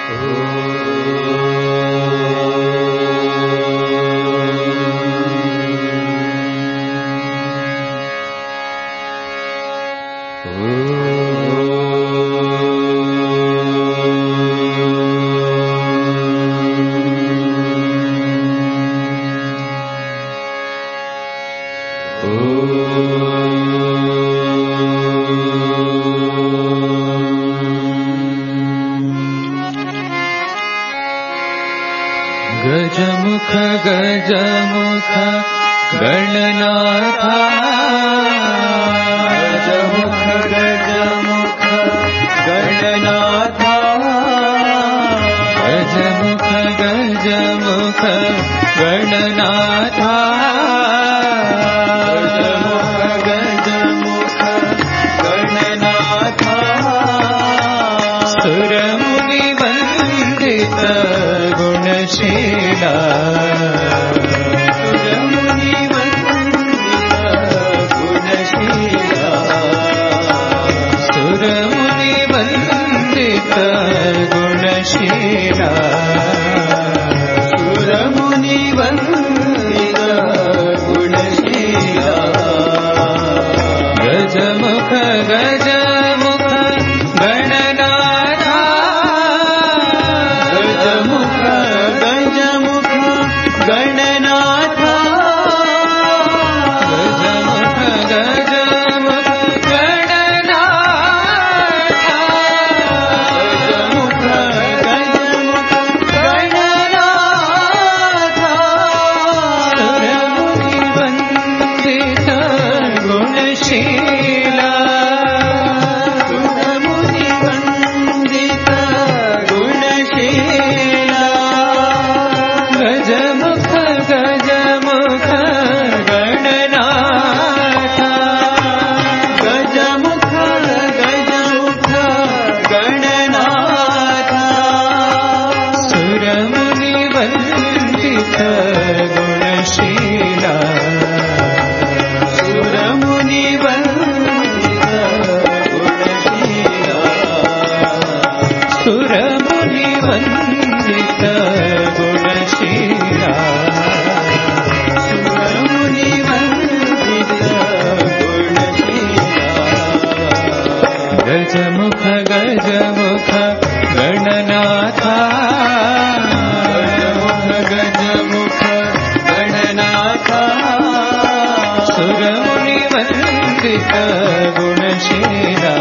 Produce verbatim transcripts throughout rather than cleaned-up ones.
गजमुख गजमुख गणनाथा गजमुख गजमुख गणनाथा गजमुख गजमुख गणनाथा गजमुख गणनाथा सुरमुनि वन्दित गुणशीला सुरमुनि वन्दित गुणशीला सुरमुनि वन्दित गुणशीला सुरमुनि वन्दित गुणशीला गजमुख गजमुख गणनाथा गजमुख गजमुख गणनाथा गजमुख गजमुख गणनाथा गजमुख गजमुख गणनाथा सुरमुनि वन्दित गुणशीला सुरमुनि वन्दित गुणशीला गजमुख गजमुख गणनाथा गजमुख गजमुख गणनाथा सुरमुनि वन्दित गुणशीला सुरमुनि वन्दित गुणशीला सुरमुनि वन्दित गुणशीला सुरमुनि वन्दित गुणशीला गजमुख गजमुख गणनाथा गजमुख गजमुख गणनाथा सुरमुनि वन्दित गुणशीला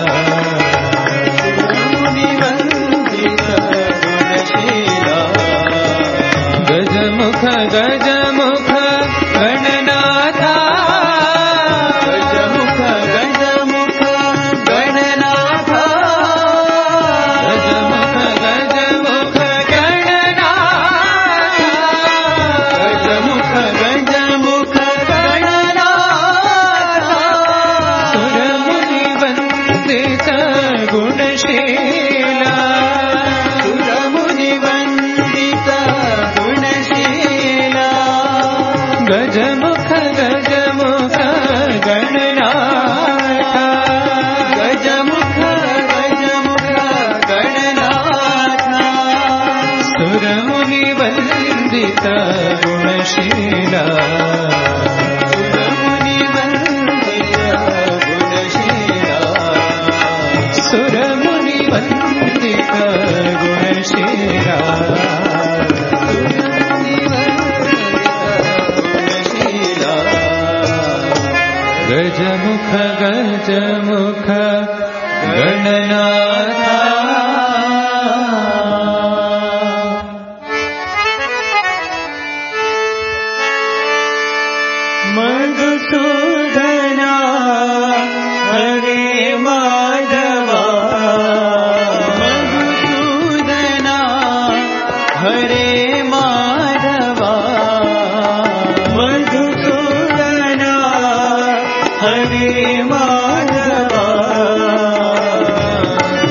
सुरमुनि वन्दित गुणशीला गजमुख गजमुख गणनाथा गजमुख गजमुख गणनाथा गजमुख गजमुख गणनाथा गजमुख गजमुख गणनाथा सुरमुनि वन्दित गुणशीला सुरमुनि वन्दित गुणशीला गजमुख गजमुख गणनाथा गजमुख गजमुख गणनाथा सुरमुनि वन्दित गुणशीला सुरमुनि वन्दित गुणशीला सुरमुनि वन्दित गुणशीला सुरमुनि वन्दित गुणशीला गजमुख गजमुख गणनाथा मधुसूदना हरे माधवा मधुसूदना हरे माधवा मधुसूदना हरे माधवा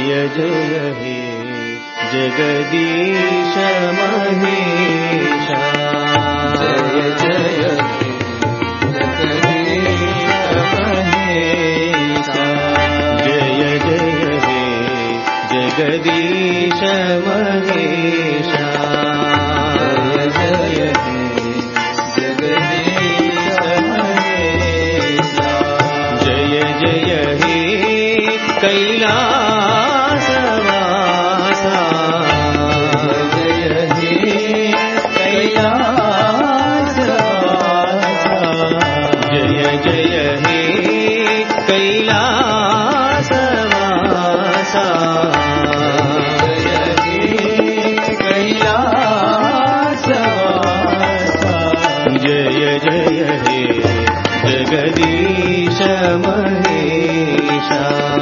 जय जय हे जगदीश महेशा जय जय हे जगदीश महेशा जय जय हे जगदीश महेशा जय जय हे जगदीश महेशा जय जय हे कैलासवासा जय हे कैलासवासा जय जय हे कैलासवासा जय हे कैलासवासा जय जय हे जगदीश महेशा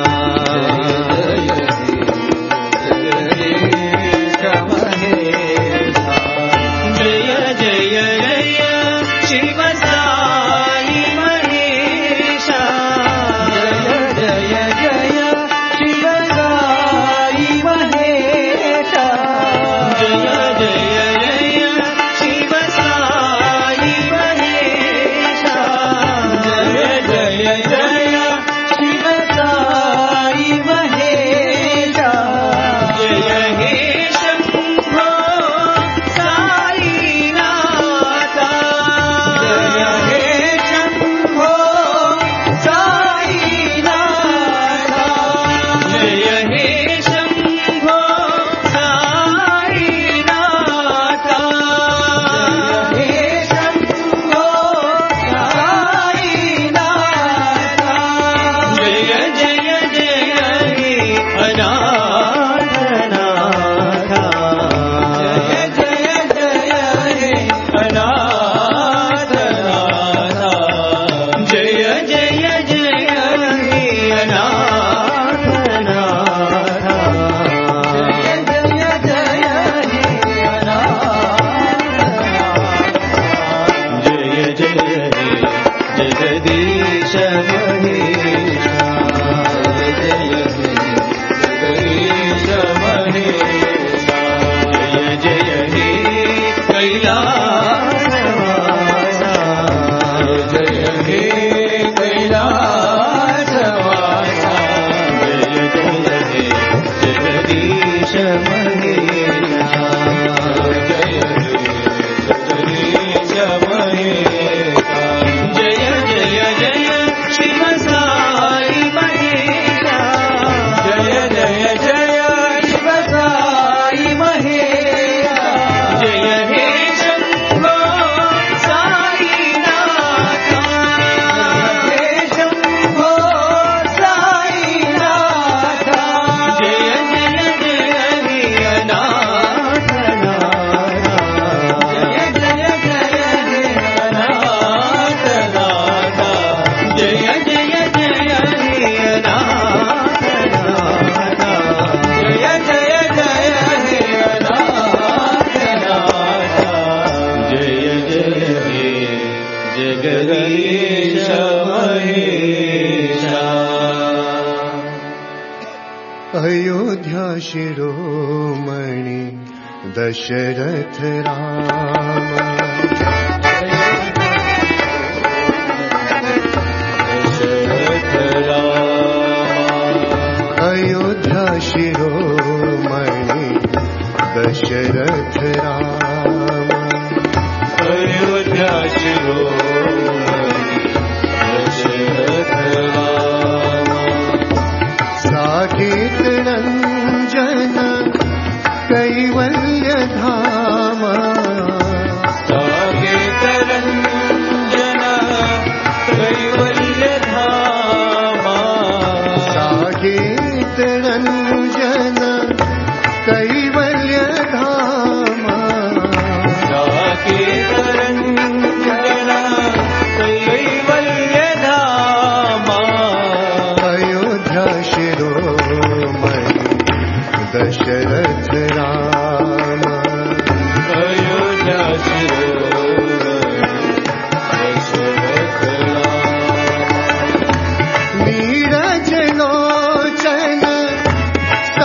अयोध्या शिरोमणि दशरथ राम दशरथ राम अयोध्या शिरोमणि दशरथ राम अयोध्या शिरोमणि दशरथ राम साकेत रंजन कैवल्य धाम साकेत रंजन कैवल्य धाम साकेत रंजन कैवल्य धाम साकेत रंजन कैवल्य धाम अयोध्या शिरोमणि दशरथ राम अयोध्या शिरोमणि दशरथ राम नीरज लोचन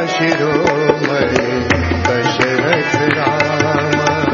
शिरोमणि दशरथ राम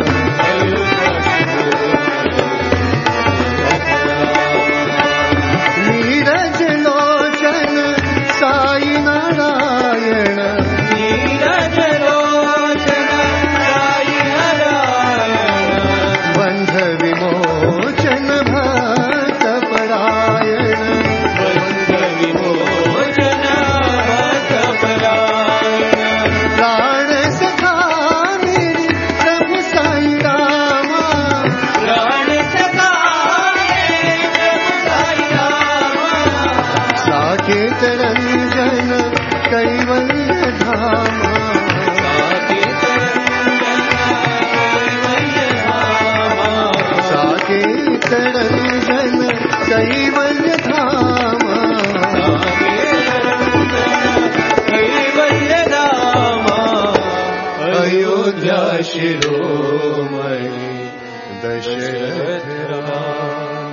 नीरज लोचन साई नारायण नीरज लोचन साई नारायण बंध विमोचन भक्त परायण बंध विमोचन भक्त परायण प्राण सखा मेरी प्रभु साई रामा प्राण सखा मेरी प्रभु साई रामा साकेत रंजन कैवल्य धामा साकेत रंजन कैवल्य धामा कैवल्य धामा अयोध्या शिरोमणि दशरथ राम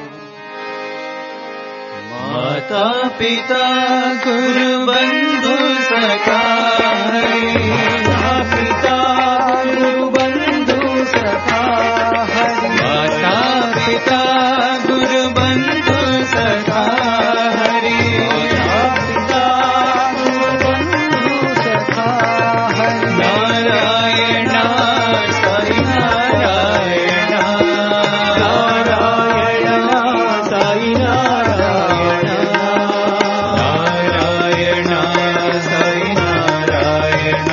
माता पिता गुरु बंधु सखा हरि माता पिता गुरु बंधु सखा हरि माता पिता गुरु बंधु सखा हरि माता पिता गुरु बंधु सखा हरि नारायण साई नारायण नारायण साई नारायण नारायण साई नारायण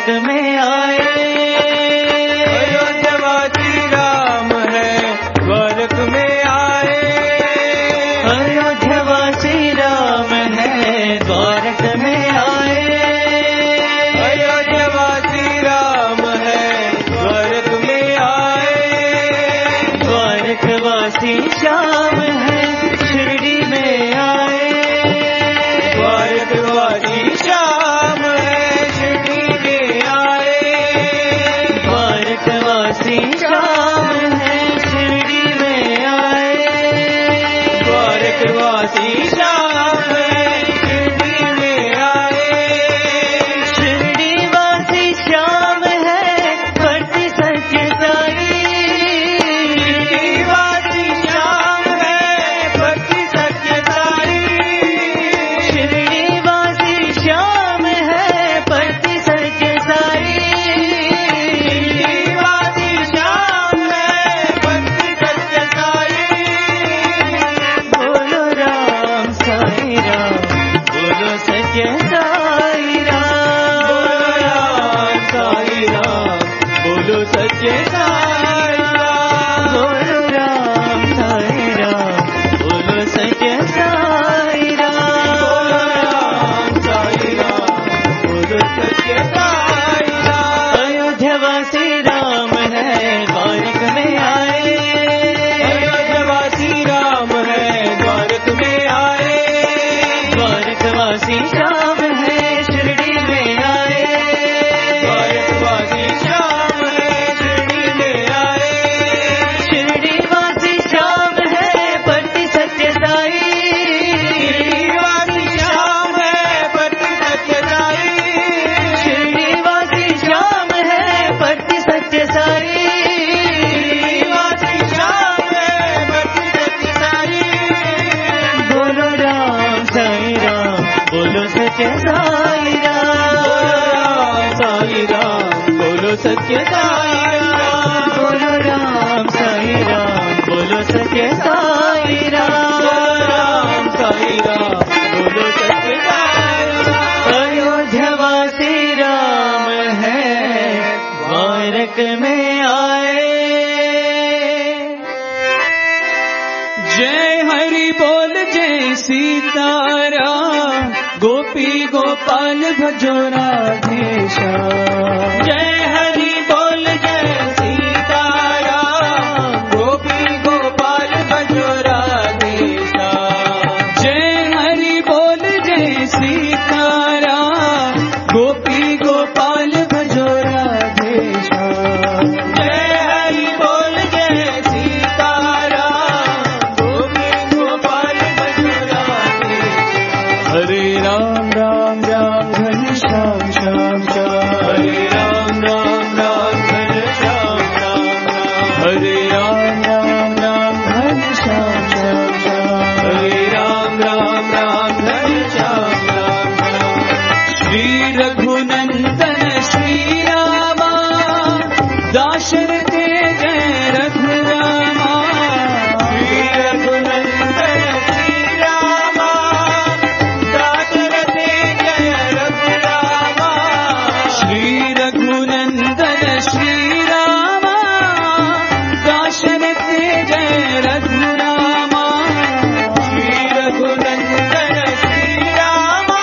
द्वारक में आए। अयोध्यावासी राम है द्वारक में आए। अयोध्यावासी राम है द्वारक में आए। अयोध्यावासी राम है द्वारक में आए। द्वारकवासी श्याम है शिरडी में आए। द्वारकवासी श्याम है शिरडी में आए। द्वारकवासी श्याम है शिरडी में आए। द्वारकवासी श्याम है शिरडी में आए। शिरडीवासी श्याम है पति सत्य साई। शिरडीवासी श्याम है पति सत्य साई। शिरडीवासी श्याम है पति सत्य साई। शिरडीवासी श्याम है पति सत्य साई। बोलो राम साई राम बोलो सत्य साई राम। बोलो सत्य साई राम। बोलो राम साई राम बोलो सत्य साई राम। साई राम बोलो सत्य साई राम। अयोध्यावासी राम है द्वारक में आए। अयोध्यावासी राम है द्वारक में आए। द्वारकवासी श्याम है शिरडी में आए। द्वारकवासी श्याम है शिरडी में आए। शिरडीवासी श्याम है पति सत्य साई। शिरडीवासी श्याम है पति सत्य साई। शिरडीवासी श्याम है पति सत्य साई। शिरडीवासी श्याम है पति सत्य साई। बोलो राम साई राम बोलो सत्य साई राम। साई राम बोलो सत्य साई राम। बोलो राम साई राम बोलो सत्य साई राम। साई राम बोलो सत्य साई राम। अयोध्यावासी राम है द्वारक में आए। जय हरि बोल जय सीताराम गोपी गोपाल भजो राधेश्याम। जय हरि बोल जय सीताराम गोपी गोपाल भजो राधेश्याम। जय हरि बोल जय सीताराम गोपी गोपाल भजो राधेश्याम। जय हरि बोल जय सीताराम गोपी गोपाल भजो राधेश्याम। हरे राम राम राम घनश्याम श्याम श्याम। हरे राम राम राम घनश्याम राम राम। हरे राम राम राम घनश्याम श्याम श्याम। हरे राम राम राम घनश्याम राम राम। श्री रघुनंदन श्री रामा दाशरथे जय रघुरामा। श्री रघुनंदन श्री रामा दाशरथे जय रघुरामा। श्री रघुनंदन श्री रामा दाशरथे जय रघुरामा। श्री रघुनंदन श्री रामा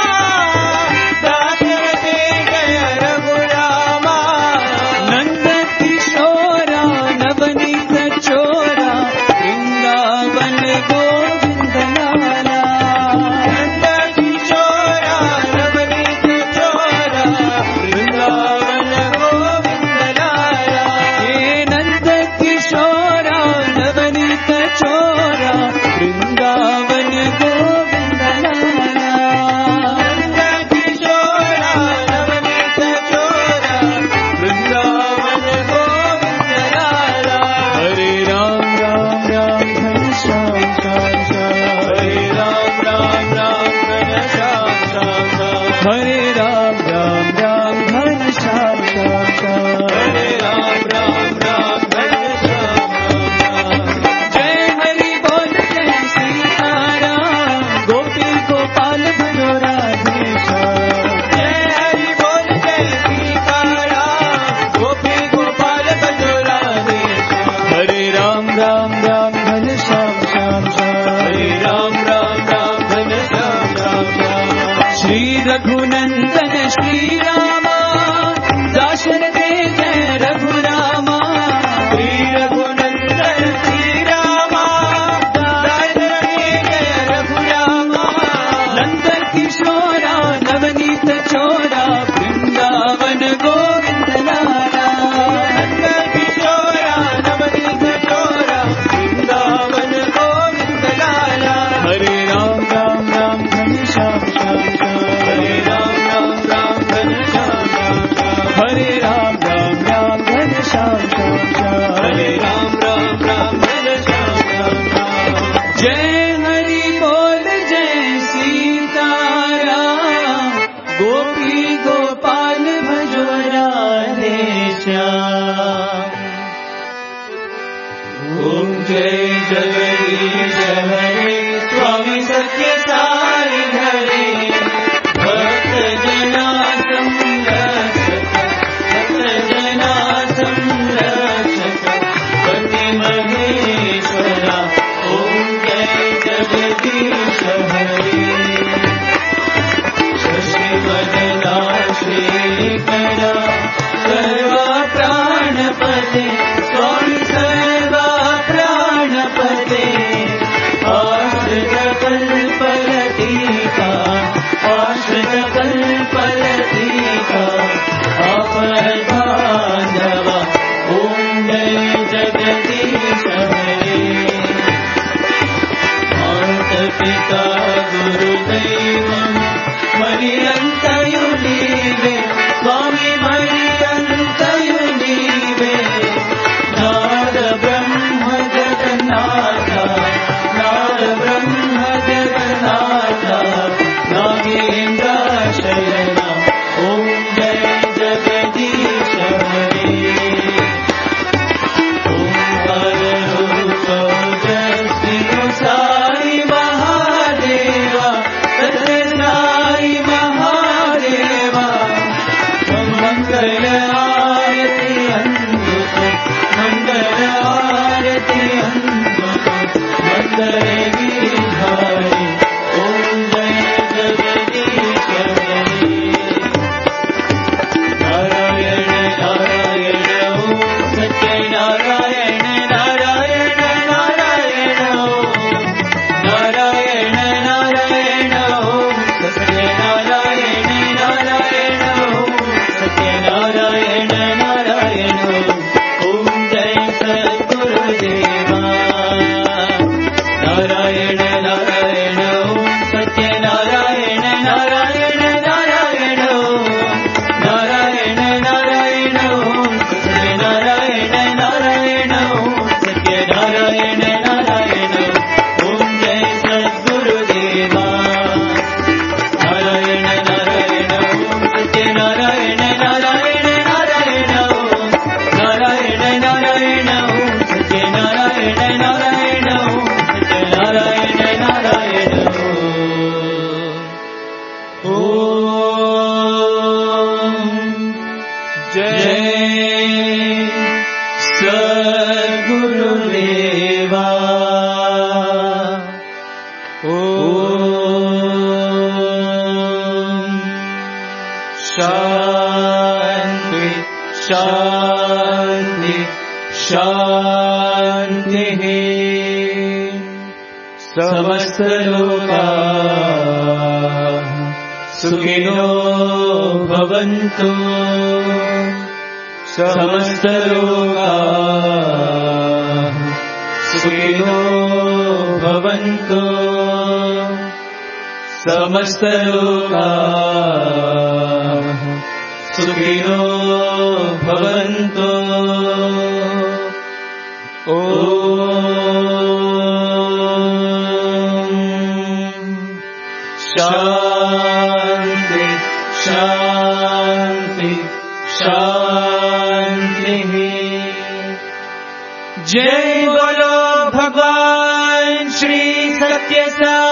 दाशरथे जय रघुरामा। नंद किशोरा नवनीत चोरा वृंदावन गोविंद लाला। नंद किशोरा नवनीत चोरा वृंदावन गोविंद लाला। हे नंद किशोरा नवनीत चोरा वृंदावन गोविंद लाला। नंद किशोरा नवनीत चोरा वृंदावन गोविंद लाला। हरे राम राम राम घनश्याम श्याम श्याम। हरे राम राम राम घनश्याम श्याम श्याम। हरे राम राम राम घनश्याम श्याम श्याम। हरे राम राम राम घनश्याम श्याम श्याम। जय हरि बोल जय सीताराम गोपी गोपाल भजो राधेश्याम। जय हरि बोल जय सीताराम ओम जय जगदीश हरे स्वामी सत्य साई हरे भक्त जना संरक्षक भक्त जना संरक्षक पति महेश्वरा ओम जय जगदीश हरे शशिवदना श्रीकरा सर्वा प्राणपते स्वामी सर्वा प्राणपते आश्रित कल्पलतिका आश्रित कल्पलतिका आपद्बान्धवा ओम जय जगदीश हरे माता पिता गुरुदैवं मरियन्तयु नीवे स्वामी मरियन्तयु नीवे नाद ब्रह्म जगन्नाथ नाद ब्रह्म जगन्नाथ नागेन्द्र शयन ओम जय जगदीश हरे ओम हर रूप जय साई महादेवा सत्य साई महादेवा मंगल आरती अनंत मंगल आरती अनंत मंगल गिरिधारी ओम जय जगदीश हरे नारायण नारायण ओम सत्य नारायण नारायण नारायण ओम नारायण नारायण ओम सत्य नारायण नारायण ओम सत्य नारायण नारायण ओम जय सद्गुरुदेवा नारायण नारायण ओम सत्य नारायण नारायण नारायण ओम नारायण नारायण ओम सत्य नारायण नारायण ओम सत्य नारायण नारायण ओम जय सद्गुरुदेवा नारायण नारायण ओम सत्य नारायण नारायण नारायण ओम नारायण नारायण ओम सत्य नारायण नारायण ओम सत्य नारायण नारायण ओम जय सद्गुरुदेवा ओम शांति शांति शांति समस्त लोका सुखिनो भवन्तु समस्त लोका सुखिनो भवन्तु समस्त लोका सुखिनो भवन्तु ओम शांति शांति शांति जय बोलो भगवान श्री सत्य साई